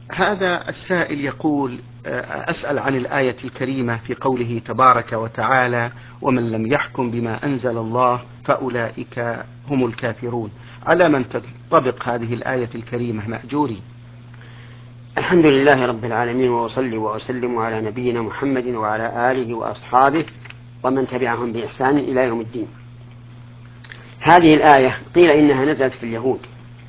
هذا السائل يقول أسأل عن الآية الكريمة في قوله تبارك وتعالى: ومن لم يحكم بما أنزل الله فأولئك هم الكافرون. على من تنطبق هذه الآية الكريمة مأجوري؟ الحمد لله رب العالمين، وأصلي وأسلم على نبينا محمد وعلى آله وأصحابه ومن تبعهم بإحسان إلى يوم الدين. هذه الآية قيل إنها نزلت في اليهود،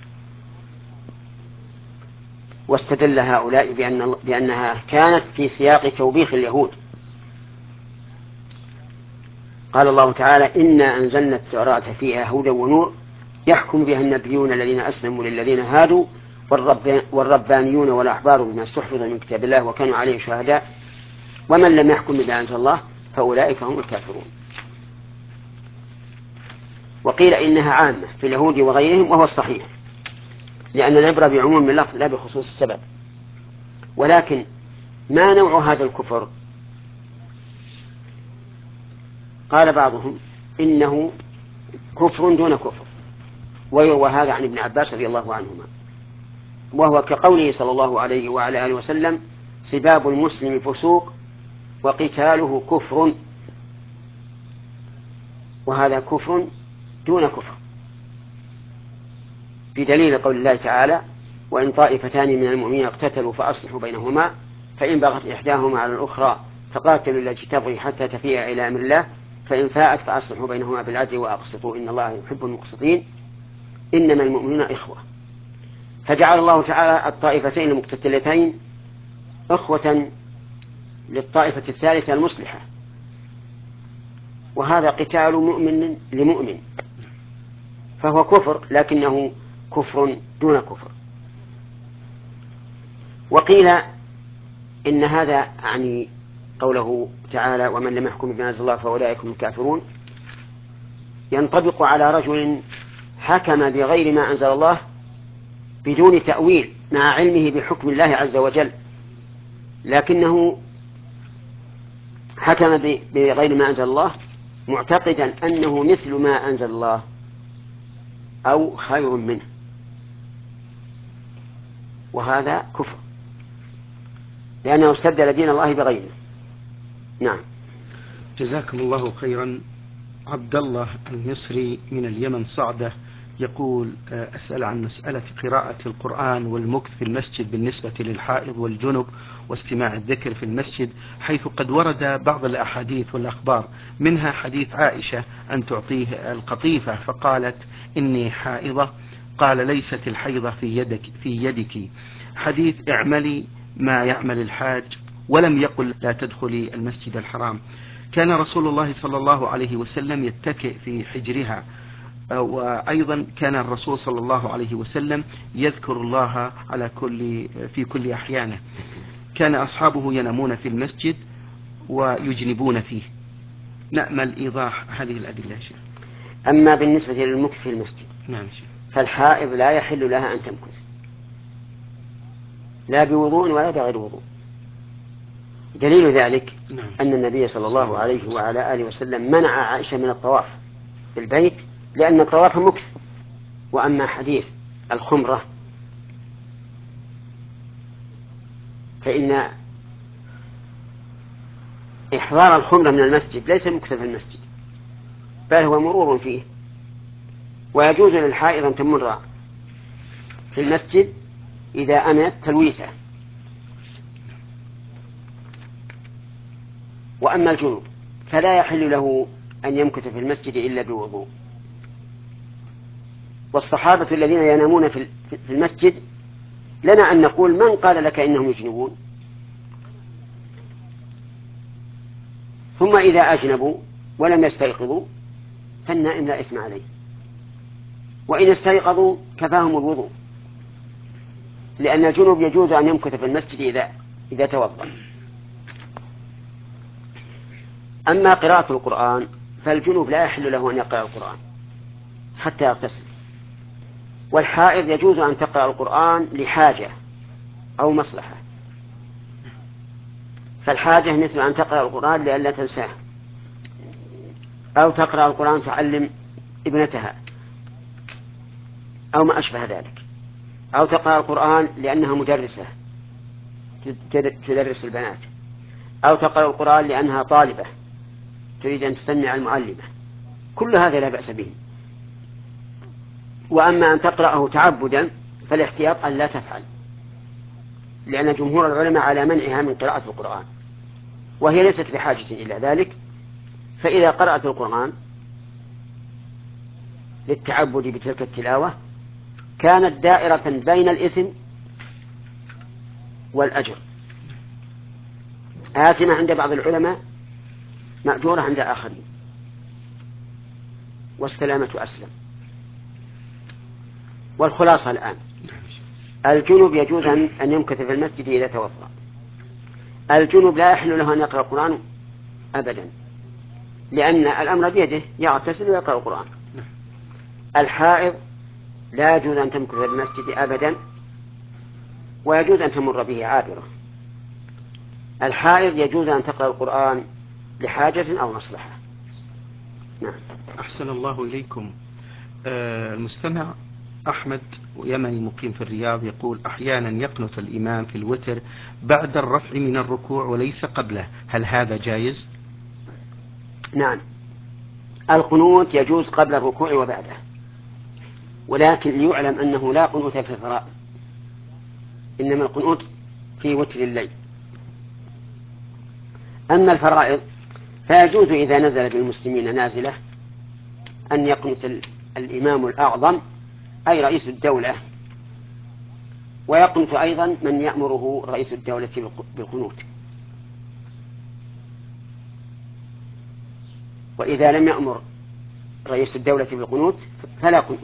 واستدل هؤلاء بأنها كانت في سياق توبيخ اليهود. قال الله تعالى: إنا أنزلنا التوراة فيها هدى ونور يحكم بها النبيون الذين أسلموا للذين هادوا والربانيون والأحبار بما استحفظوا من كتاب الله وكانوا عليه شهداء ومن لم يحكم بما أنزل الله فأولئك هم الكافرون. وقيل إنها عامة في اليهود وغيرهم، وهو الصحيح، لأن العبرة بعموم اللفظ لا بخصوص السبب. ولكن ما نوع هذا الكفر؟ قال بعضهم إنه كفر دون كفر، ويروى هذا عن ابن عباس رضي الله عنهما، وهو كقوله صلى الله عليه وعلى آله وسلم: سباب المسلم فسوق وقتاله كفر. وهذا كفر دون كفر، بدليل قول الله تعالى: وإن طائفتان من المؤمنين اقتتلوا فأصلحوا بينهما فإن بغت إحداهما على الأخرى فقاتلوا التي تبغي حتى تفيء إلى أمر الله فإن فاءت فأصلحوا بينهما بالعدل وأقسطوا إن الله يحب المقسطين إنما المؤمنون إخوة. فجعل الله تعالى الطائفتين المقتتلتين إخوة للطائفة الثالثة المصلحة، وهذا قتال مؤمن لمؤمن، فهو كفر لكنه كفر دون كفر. وقيل إن هذا يعني قوله تعالى: ومن لم يحكم بما أنزل الله فأولئك هم الكافرون، ينطبق على رجل حكم بغير ما أنزل الله بدون تأويل مع علمه بحكم الله عز وجل، لكنه حكم بغير ما أنزل الله معتقدا أنه مثل ما أنزل الله أو خير منه، وهذا كفر لأنه استبدل دين الله بغيره. نعم. جزاكم الله خيرا. عبد الله المصري من اليمن صعدة يقول: أسأل عن مسألة قراءة القرآن والمكث في المسجد بالنسبة للحائض والجنب واستماع الذكر في المسجد، حيث قد ورد بعض الأحاديث والأخبار، منها حديث عائشة أن تعطيه القطيفة فقالت: إني حائضة، قال: ليست الحيضة في يدك. حديث اعملي ما يعمل الحاج، ولم يقل لا تدخلي المسجد الحرام. كان رسول الله صلى الله عليه وسلم يتكئ في حجرها، وأيضا كان الرسول صلى الله عليه وسلم يذكر الله في كل أحيانه. كان أصحابه ينامون في المسجد ويجنبون فيه. نأمل إيضاح هذه الأدلة يا شيخ. أما بالنسبة للمكث في المسجد، نعم شيخ، فالحائض لا يحل لها أن تمكث لا بوضوء ولا بغير وضوء. دليل ذلك أن النبي صلى الله عليه وعلى آله وسلم منع عائشة من الطواف في البيت لأن الطواف مكث. وأما حديث الخمرة فإن إحضار الخمرة من المسجد ليس مكث في المسجد، بل هو مرور فيه، ويجوز للحائض أن تمر في المسجد إذا أمنت تلويثه. وأما الجنوب فلا يحل له أن يمكث في المسجد إلا بوضوء. والصحابة الذين ينامون في المسجد لنا أن نقول: من قال لك إنهم يجنبون؟ ثم إذا أجنبوا ولم يستيقظوا فالنائم لا إثم عليه، وإن استيقظوا كفاهم الوضوء، لأن الجنوب يجوز أن يمكث في المسجد إذا توضأ. أما قراءة القرآن فالجنوب لا يحل له أن يقرأ القرآن حتى يغتسل، والحائض يجوز أن تقرأ القرآن لحاجة أو مصلحة. فالحاجة مثل أن تقرأ القرآن لئلا تنساه، أو تقرأ القرآن تعلم ابنتها أو ما أشبه ذلك، أو تقرأ القرآن لأنها مدرسة تدرس البنات، أو تقرأ القرآن لأنها طالبة تريد أن تسمع المعلمة، كل هذا لا بأس به. وأما أن تقرأه تعبدا فالاحتياط أن لا تفعل، لأن جمهور العلماء على منعها من قراءة القرآن، وهي ليست بحاجة إلى ذلك. فإذا قرأت القرآن للتعبد بتلك التلاوة كانت دائرة بين الإثم والأجر، آثمة عند بعض العلماء، مأجورة عند آخرين، والسلامة أسلم. والخلاصة الآن، الجنب يجوز أن يمكث في المسجد إذا توضأ. الجنب لا يحل له أن يقرأ القرآن أبدا، لأن الأمر بيده، يغتسل ويقرأ القرآن. الحائض لا يجوز أن تمكث في المسجد أبدا، ويجوز أن تمر به عابرة. الحائض يجوز أن تقرأ القرآن لحاجة أو مصلحة. نعم. أحسن الله إليكم. المستمع أحمد يمني مقيم في الرياض يقول: أحيانا يقنط الإمام في الوتر بعد الرفع من الركوع وليس قبله، هل هذا جائز؟ نعم، القنوت يجوز قبل الركوع وبعده، ولكن يعلم أنه لا قنوت في الفرائض، إنما القنوت في وتر الليل. أما الفرائض فيجوز إذا نزل بالمسلمين نازلة أن يقنط الإمام الأعظم أي رئيس الدولة، ويقنط أيضا من يأمره رئيس الدولة بالقنوت. وإذا لم يأمر رئيس الدولة بالقنوت فلا قنوت،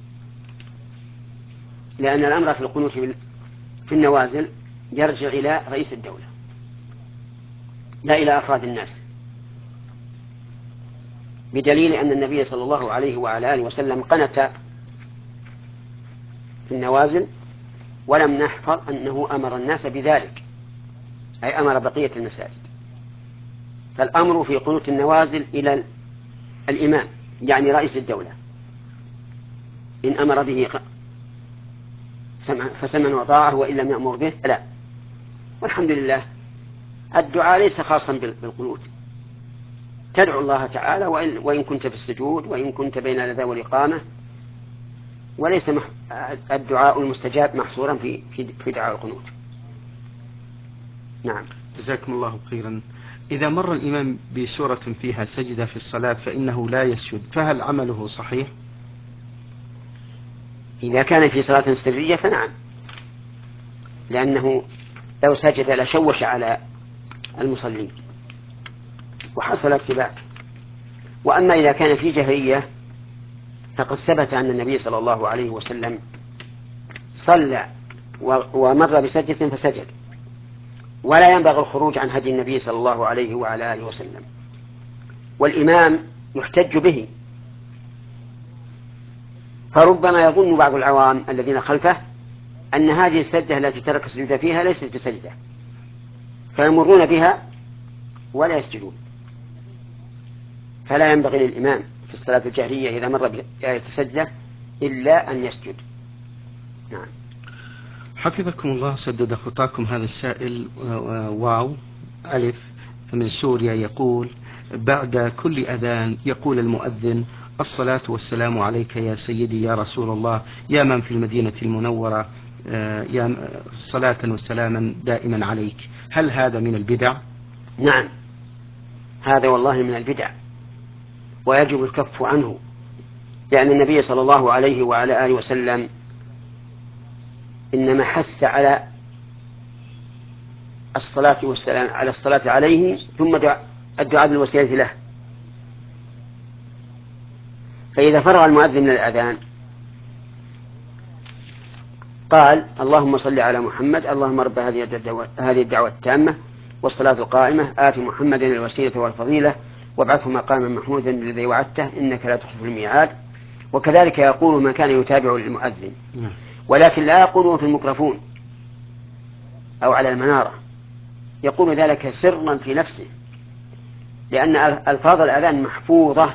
لأن الأمر في القنوت في النوازل يرجع إلى رئيس الدولة لا إلى أفراد الناس، بدليل أن النبي صلى الله عليه وعلى آله وسلم قنت في النوازل ولم نحفظ أنه أمر الناس بذلك، أي أمر بقية المساجد. فالأمر في قنوت النوازل إلى الإمام يعني رئيس الدولة، إن أمر به فسمع وطاعه، وإن لم يأمر به لا. والحمد لله الدعاء ليس خاصا بالقنوت، تدعو الله تعالى وإن كنت في السجود، وإن كنت بين الأذى والإقامة، وليس الدعاء المستجاب محصورا في دعاء القنوت. نعم. جزاكم الله خيرا. إذا مر الإمام بسورة فيها سجدة في الصلاة فإنه لا يسجد، فهل عمله صحيح؟ إذا كان في صلاة سرية فنعم، لأنه لو سجد لشوش على المصلين وحصل ارتباك. وأما إذا كان في جهرية فقد ثبت أن النبي صلى الله عليه وسلم صلى ومر بسجدة فسجد، ولا ينبغي الخروج عن هدي النبي صلى الله عليه وعلى آله وسلم. والإمام يحتج به، فربما يظن بعض العوام الذين خلفه أن هذه السجدة التي ترك السجود فيها ليست بسجدة، فيمرون بها ولا يسجدون. فلا ينبغي للإمام في الصلاة الجهرية إذا مر بآية سجدة إلا أن يسجد. نعم. حفظكم الله، سدد خطاكم. هذا السائل واو ألف من سوريا يقول: بعد كل أذان يقول المؤذن: الصلاة والسلام عليك يا سيدي يا رسول الله، يا من في المدينة المنورة، يا صلاة وسلاما دائما عليك. هل هذا من البدع؟ نعم، هذا والله من البدع، ويجب الكف عنه، لأن النبي صلى الله عليه وعلى آله وسلم إنما حث على الصلاة والسلام، على الصلاة عليه ثم الدعاء بالوسيلة له. فإذا فرغ المؤذن من الأذان قال: اللهم صل على محمد، اللهم رب هذه الدعوة التامة والصلاة القائمة، آت محمدا الوسيلة والفضيلة وابعثه مقاما محمودا الذي وعدته إنك لا تخلف الميعاد. وكذلك يقول من كان يتابع المؤذن، ولكن لا يقوله في الميكروفون أو على المنارة، يقول ذلك سرا في نفسه، لأن ألفاظ الأذان محفوظة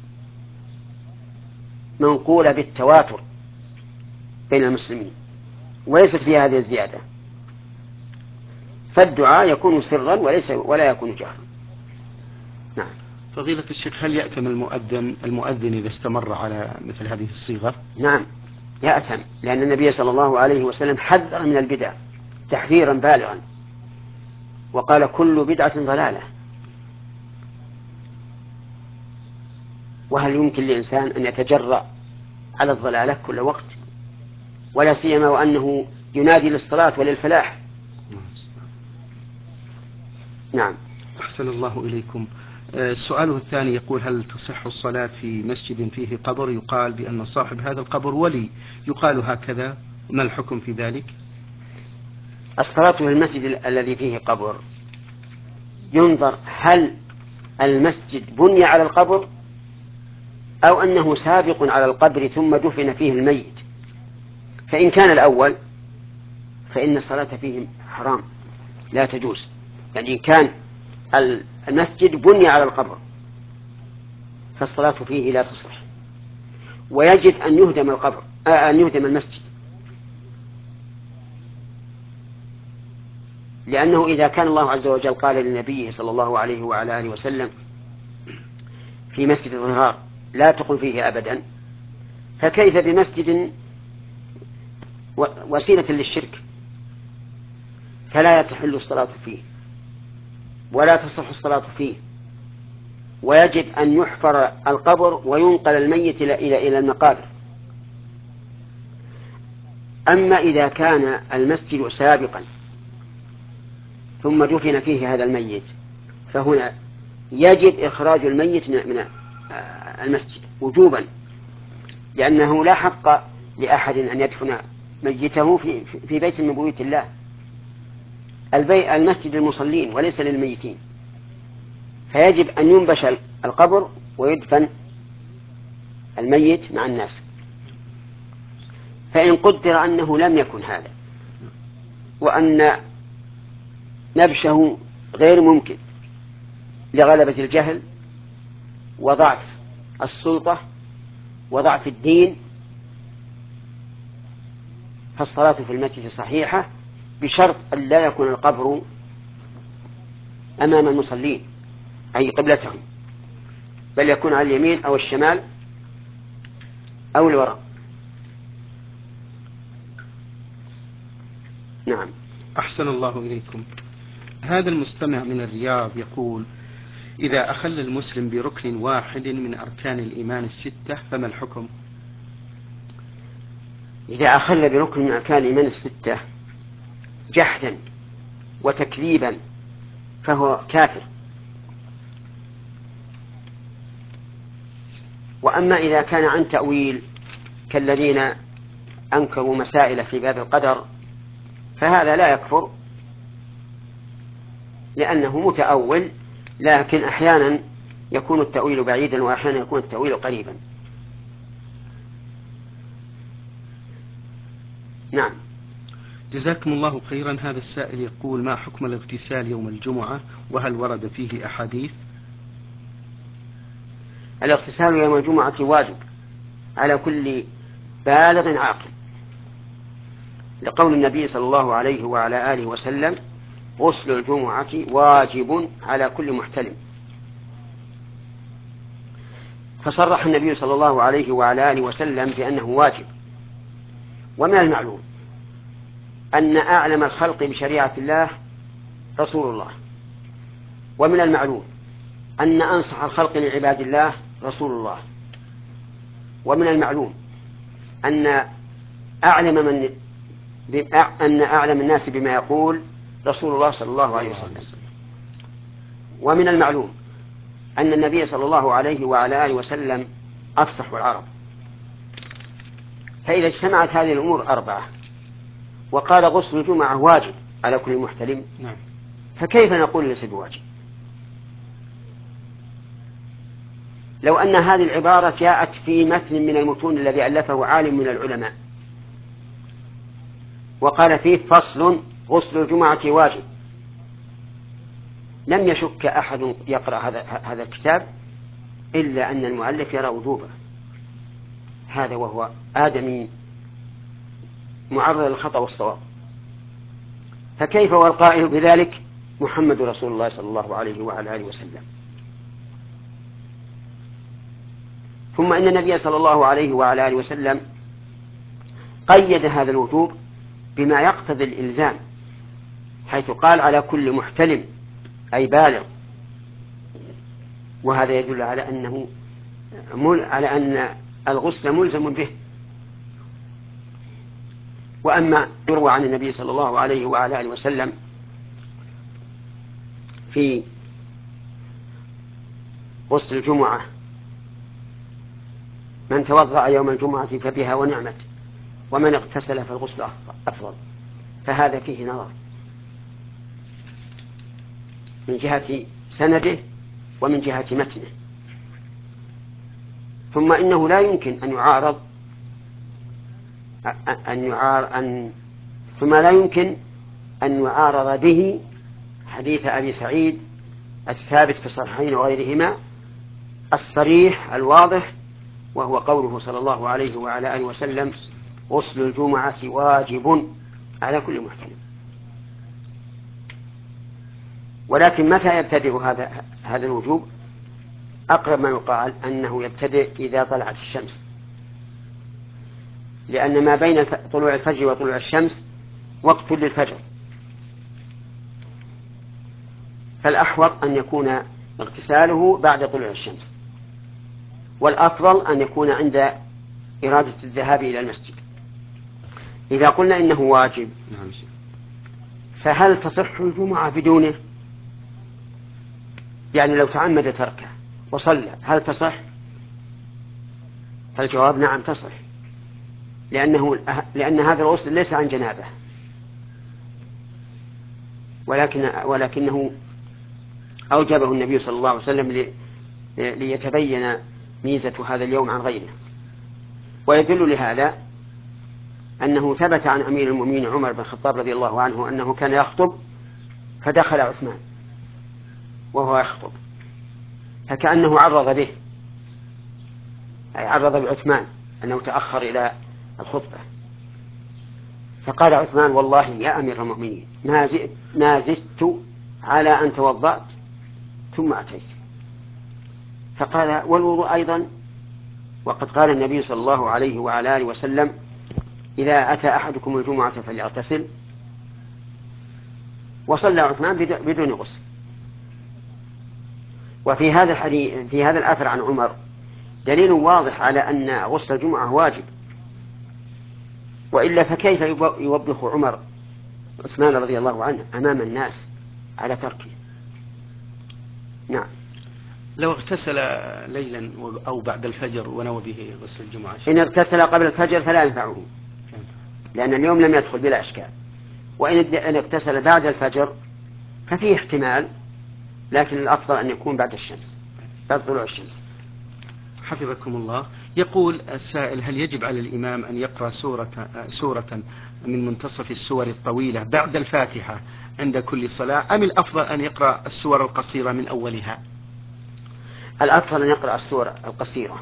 منقولة بالتواتر بين المسلمين، وليست فيها هذه الزيادة. فالدعاء يكون سرا ولا يكون جهرا. نعم. فضيلة الشيخ، هل يأثم المؤذن إذا استمر على مثل هذه الصيغة؟ نعم يأثم، لأن النبي صلى الله عليه وسلم حذر من البدع تحذيرا بالغا، وقال كل بدعة ضلالة. وهل يمكن لإنسان أن يتجرأ على الضلالة كل وقت، ولا سيما وأنه ينادي للصلاة وللفلاح؟ نعم. أحسن الله إليكم. سؤاله الثاني يقول: هل تصح الصلاة في مسجد فيه قبر يقال بأن صاحب هذا القبر ولي، يقال هكذا، ما الحكم في ذلك؟ الصلاة في المسجد الذي فيه قبر ينظر هل المسجد بني على القبر أو أنه سابق على القبر ثم دفن فيه الميت. فإن كان الأول فإن الصلاة فيه حرام لا تجوز، يعني إن كان المسجد بني على القبر فالصلاة فيه لا تصح، ويجب أن يهدم القبر، أن يهدم المسجد، لأنه إذا كان الله عز وجل قال للنبي صلى الله عليه وعلى آله وسلم في مسجد الظهار لا تقم فيه أبدا، فكيف بمسجد وسيلة للشرك؟ فلا تحل الصلاة فيه ولا تصح الصلاة فيه، ويجب أن يحفر القبر وينقل الميت إلى المقابر. أما إذا كان المسجد سابقا ثم دفن فيه هذا الميت فهنا يجب إخراج الميت من المسجد وجوبا، لأنه لا حق لأحد أن يدفن ميته في بيت من بيوت الله. المسجد للمصلين وليس للميتين، فيجب أن ينبش القبر ويدفن الميت مع الناس. فإن قدر أنه لم يكن هذا وأن نبشه غير ممكن لغلبة الجهل وضعف السلطة وضعف الدين، فالصلاة في المسجد صحيحة بشرط أن لا يكون القبر أمام المصلين أي قبلتهم، بل يكون على اليمين أو الشمال أو الوراء. نعم. أحسن الله إليكم. هذا المستمع من الرياض يقول: إذا أخل المسلم بركن واحد من أركان الإيمان الستة فما الحكم؟ إذا أخل بركن من أركان الإيمان الستة جحدا وتكذيبا فهو كافر. وأما إذا كان عن تأويل كالذين أنكروا مسائل في باب القدر فهذا لا يكفر، لأنه متأول، لكن أحيانا يكون التأويل بعيدا وأحيانا يكون التأويل قريبا. نعم. جزاكم الله خيرا. هذا السائل يقول: ما حكم الاغتسال يوم الجمعة، وهل ورد فيه أحاديث؟ الاغتسال يوم الجمعة واجب على كل بالغ عاقل، لقول النبي صلى الله عليه وعلى آله وسلم: غسل الجمعة واجب على كل محتلم. فصرح النبي صلى الله عليه وعلى آله وسلم بأنه واجب. ومن المعلوم أن أعلم الخلق بشريعة الله رسول الله، ومن المعلوم أن أنصح الخلق لعباد الله رسول الله، ومن المعلوم أن أعلم الناس بما يقول رسول الله صلى الله عليه وسلم، ومن المعلوم أن النبي صلى الله عليه وعلى آله وسلم أفصح العرب. فإذا اجتمعت هذه الأمور أربعة وقال غسل الجمعة واجب على كل محتلم، فكيف نقول ليس بواجب؟ لو أن هذه العبارة جاءت في متن من المتون الذي ألفه عالم من العلماء وقال فيه: فصل غسل الجمعة واجب، لم يشك أحد يقرأ هذا الكتاب إلا أن المؤلف يرى وجوبه، هذا وهو آدمي معرض للخطأ والصواب. فكيف والقائل بذلك محمد رسول الله صلى الله عليه وعلى آله وسلم؟ ثم إن النبي صلى الله عليه وعلى آله وسلم قيد هذا الوجوب بما يقتضي الإلزام، حيث قال على كل محتلم أي بالغ، وهذا يدل على أن الغسل ملزم به. وأما يروى عن النبي صلى الله عليه وعلى آله وسلم في غسل الجمعة: من توضأ يوم الجمعة فبها ونعمت، ومن اغتسل فالغسل أفضل، فهذا فيه نظر من جهة سنده ومن جهة متنه. ثم إنه لا يمكن أن يعارض به حديث أبي سعيد الثابت في الصحيحين وغيرهما الصريح الواضح، وهو قوله صلى الله عليه وعلى آله وسلم: غسل الجمعة واجب على كل محتلم. ولكن متى يبتدئ هذا الوجوب؟ أقرب ما يقال أنه يبتدئ إذا طلعت الشمس، لأن ما بين طلوع الفجر وطلوع الشمس وقت للفجر، فالأحوط أن يكون اغتساله بعد طلوع الشمس، والأفضل أن يكون عند إرادة الذهاب إلى المسجد. إذا قلنا إنه واجب، فهل تصح الجمعة بدونه؟ يعني لو تعمد تركه وصلى هل تصح؟ فالجواب نعم تصح، لأن هذا الغسل ليس عن جنابه، ولكنه أوجبه النبي صلى الله عليه وسلم ليتبين ميزة هذا اليوم عن غيره. ويدل لهذا أنه ثبت عن أمير المؤمنين عمر بن الخطاب رضي الله عنه أنه كان يخطب فدخل عثمان وهو يخطب، فكأنه عرض به، أي عرض بعثمان أنه تأخر إلى الخطبة، فقال عثمان: والله يا أمير المؤمنين ما زدت على أن توضأت ثم أتيت. فقال: والوضوء أيضا؟ وقد قال النبي صلى الله عليه وعلى آله وسلم: إذا أتى أحدكم الجمعة فليغتسل. وصلى عثمان بدون غسل. وفي هذا الحديث في هذا الأثر عن عمر دليل واضح على أن غسل الجمعة واجب، وإلا فكيف يوبخ عمر عثمان رضي الله عنه أمام الناس على تركه؟ نعم. لو اغتسل ليلا أو بعد الفجر ونوى به غسل الجمعة، إن اغتسل قبل الفجر فلا ينفعه، لأن اليوم لم يدخل بلا إشكال. وإن اغتسل بعد الفجر ففيه احتمال، لكن الأفضل أن يكون بعد الشمس، بعد طلوع الشمس. حفظكم الله. يقول السائل: هل يجب على الإمام أن يقرأ سورة من منتصف السور الطويلة بعد الفاتحة عند كل صلاة، أم الأفضل أن يقرأ السور القصيرة من أولها؟ الأفضل أن يقرأ السورة القصيرة،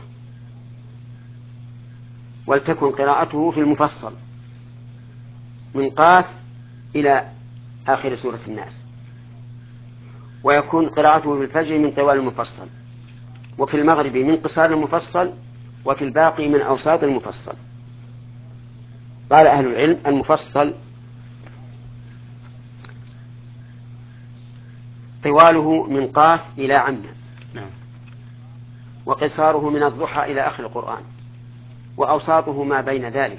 ولتكن قراءته في المفصل من قاف إلى آخر سورة الناس، ويكون قراءته في الفجر من طوال المفصل، وفي المغرب من قصار المفصل، وفي الباقي من أوساط المفصل. قال أهل العلم: المفصل طواله من قاف إلى عمّ، وقصاره من الضحى إلى آخر القرآن، وأوساطه ما بين ذلك.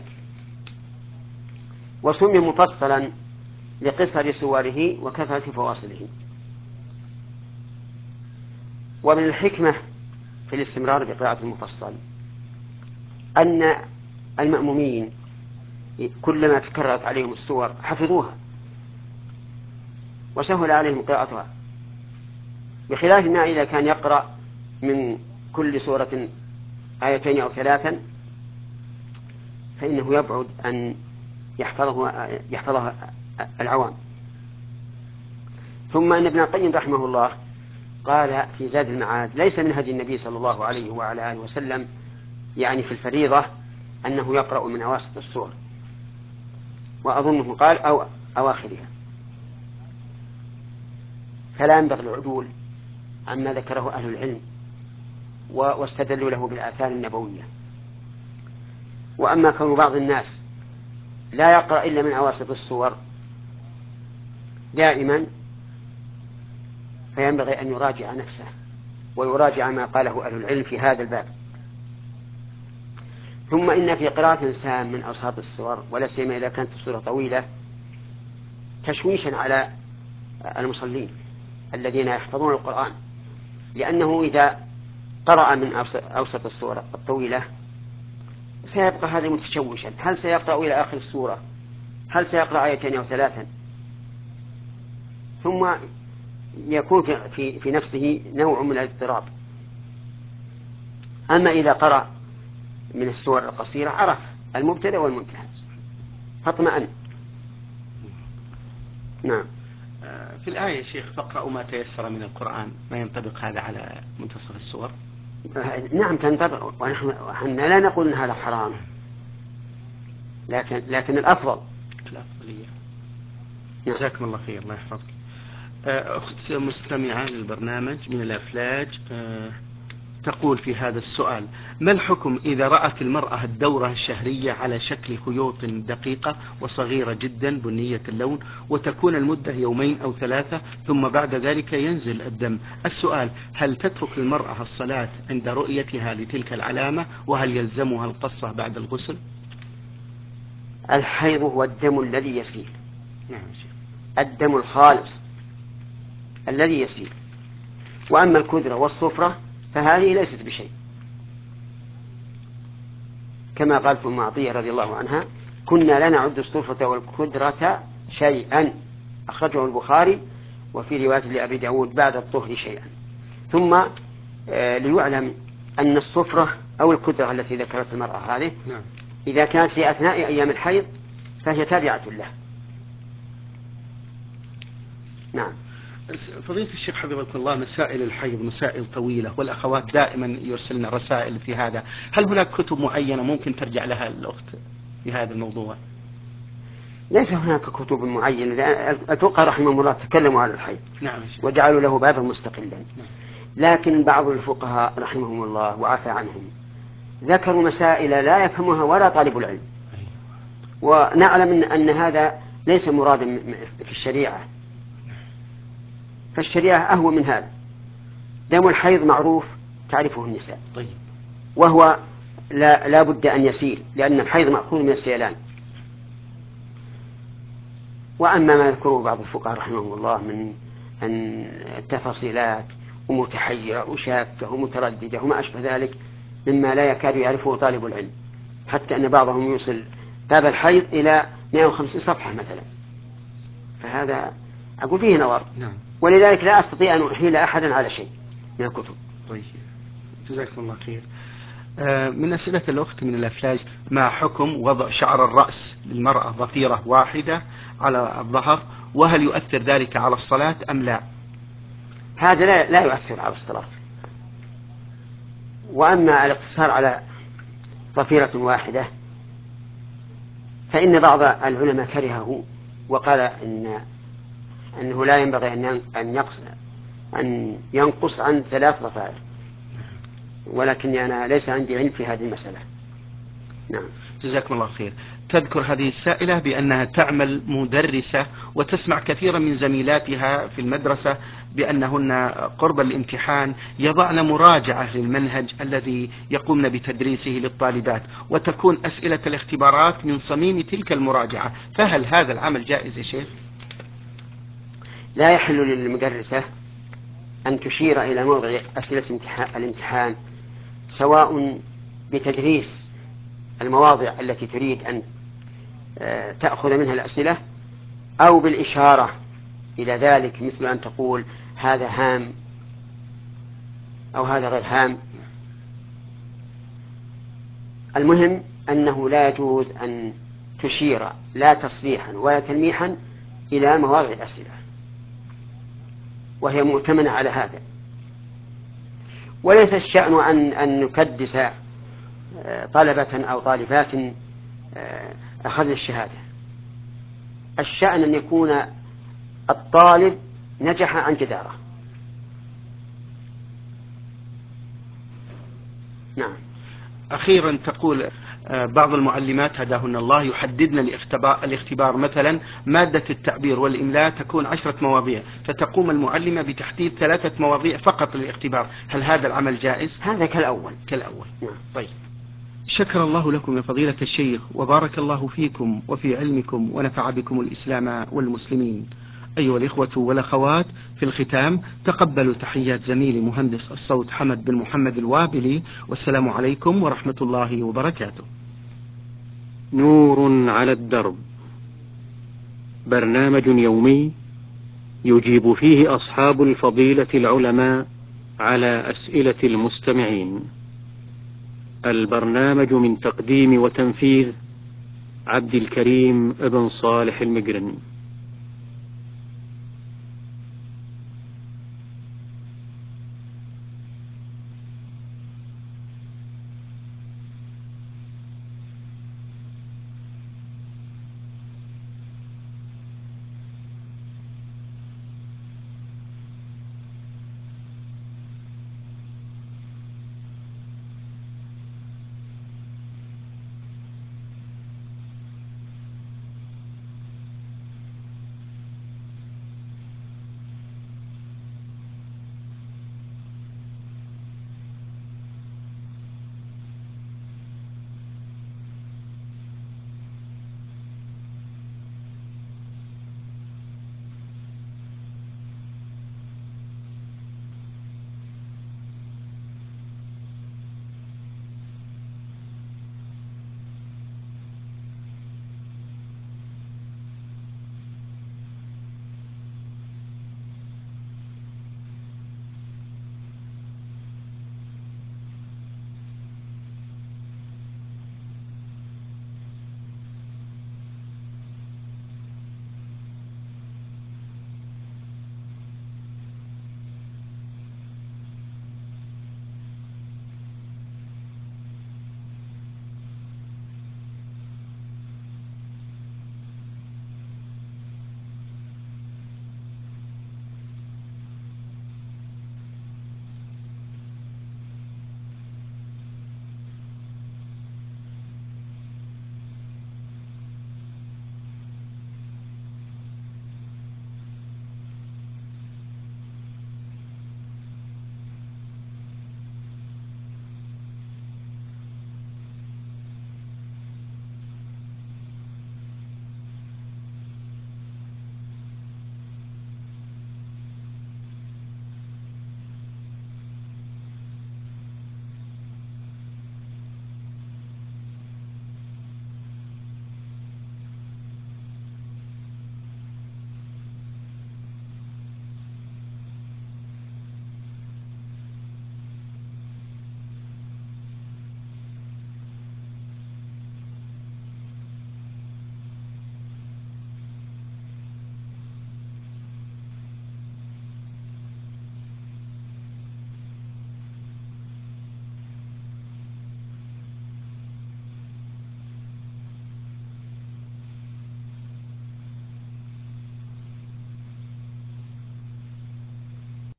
وسمي مفصلا لقصر سوره وكثرة فواصله. ومن الحكمة في الاستمرار بقراءة المفصل أن المأمومين كلما تكررت عليهم السور حفظوها وسهل عليهم قراءتها، بخلاف ما إذا كان يقرأ من كل سورة آيتين أو ثلاثا فإنه يبعد أن يحفظها العوام. ثم أن ابن القيم رحمه الله قال في زاد المعاد: ليس من هدي النبي صلى الله عليه وعلى آله وسلم يعني في الفريضة أنه يقرأ من أواسط السور، وأظنه قال أو أواخرها. فلا ينبغي العدول عما ذكره أهل العلم واستدلوا له بالآثار النبوية. وأما كون بعض الناس لا يقرأ إلا من أواسط السور دائما، فينبغي أن يراجع نفسه ويراجع ما قاله أهل العلم في هذا الباب. ثم إن في قراءة الإنسان من أوساط السور ولا سيما إذا كانت السورة طويلة تشويشا على المصلين الذين يحفظون القرآن، لأنه إذا قرأ من أوسط السورة الطويلة سيبقى هذا متشوشا، هل سيقرأ إلى آخر السورة؟ هل سيقرأ آيتين أو ثلاثا؟ ثم يكون في نفسه نوع من الاضطراب. أما إذا قرأ من السور القصيرة عرف المبتدأ والمنتهى فاطمأن. نعم. في الآية يا شيخ فاقرأوا ما تيسر من القرآن، ما ينطبق هذا على منتصف السور؟ نعم تنطبق، ونحن لا نقول أن هذا حرام، لكن الأفضلية. جزاكم الله خير، الله يحفظك. أخت مستمعة للبرنامج من الأفلاج تقول في هذا السؤال: ما الحكم إذا رأت المرأة الدورة الشهرية على شكل خيوط دقيقة وصغيرة جدا بنية اللون، وتكون المدة يومين أو ثلاثة ثم بعد ذلك ينزل الدم؟ السؤال: هل تترك المرأة الصلاة عند رؤيتها لتلك العلامة، وهل يلزمها القصة بعد الغسل؟ الحيض هو الدم الذي يسيل، نعم. الدم الخالص الذي يسيل. وأما الكدرة والصفرة فهذه ليست بشيء، كما قالت أم عطية رضي الله عنها: كنا لا نعد الصفرة والكدرة شيئا، أخرجه البخاري، وفي رواية لأبي داود بعد الطهر شيئا. ثم ليعلم أن الصفرة أو الكدرة التي ذكرت المرأة هذه إذا كانت في أثناء أيام الحيض فهي تابعة له. نعم. فضيلة الشيخ حفظكم الله، مسائل الحيض مسائل طويلة، والأخوات دائما يرسلن رسائل في هذا. هل هناك كتب معينة ممكن ترجع لها الأخت في هذا الموضوع؟ ليس هناك كتب معينة، الفقهاء رحمهم الله تكلموا على الحيض نعم. وجعلوا له بابا مستقلا. لكن بعض الفقهاء رحمهم الله وعفى عنهم ذكروا مسائل لا يفهمها ولا طالب العلم، ونعلم أن هذا ليس مرادا في الشريعة، فالشريعة أهون من هذا. دم الحيض معروف تعرفه النساء، وهو لا بد أن يسيل، لأن الحيض مأخوذ من السيلان. وأما ما يذكره بعض الفقهاء رحمهم الله من أن التفاصيلات ومتحيرة وشاكة ومترددة وما أشبه ذلك مما لا يكاد يعرفه طالب العلم، حتى أن بعضهم يوصل باب الحيض إلى 150 صفحة مثلا، فهذا أقول فيه نظر. ولذلك لا أستطيع أن أحيل أحدا على شيء من الكتب. طيب، جزاكم الله خير. من أسئلة الأخت من الأفلاج: ما حكم وضع شعر الرأس للمرأة ضفيرة واحدة على الظهر، وهل يؤثر ذلك على الصلاة أم لا؟ هذا لا يؤثر على الصلاة. وأما الاقتصار على ضفيرة واحدة فإن بعض العلماء كرهه وقال أنه لا ينبغي أن ينقص عن 3 ضفائر، ولكن أنا ليس عندي علم في هذه المسألة. نعم. جزاكم الله خير. تذكر هذه السائلة بأنها تعمل مدرسة وتسمع كثيرا من زميلاتها في المدرسة بأنهن قرب الامتحان يضعن مراجعة للمنهج الذي يقومن بتدريسه للطالبات، وتكون أسئلة الاختبارات من صميم تلك المراجعة، فهل هذا العمل جائز يا شيخ؟ لا يحل للمدرسة أن تشير إلى موضع أسئلة الامتحان، سواء بتدريس المواضع التي تريد أن تأخذ منها الأسئلة أو بالإشارة إلى ذلك، مثل أن تقول هذا هام أو هذا غير هام. المهم أنه لا يجوز أن تشير لا تصريحا ولا تلميحا إلى مواضع الأسئلة، وهي مؤتمنة على هذا. وليس الشأن أن نكدس طلبة أو طالبات أخذ الشهادة. الشأن أن يكون الطالب نجح عن جدارة. نعم. أخيرا تقول بعض المعلمات هداهن الله يحددن الاختبار مثلا مادة التعبير والإملاء تكون 10 مواضيع، فتقوم المعلمة بتحديد 3 مواضيع فقط للاختبار، هل هذا العمل جائز؟ هذا كالأول. نعم. طيب، شكر الله لكم يا فضيلة الشيخ، وبارك الله فيكم وفي علمكم، ونفع بكم الإسلام والمسلمين. أيها الإخوة والأخوات، في الختام تقبلوا تحيات زميلي مهندس الصوت حمد بن محمد الوابلي، والسلام عليكم ورحمة الله وبركاته. نور على الدرب، برنامج يومي يجيب فيه أصحاب الفضيلة العلماء على أسئلة المستمعين. البرنامج من تقديم وتنفيذ عبد الكريم بن صالح المقرن.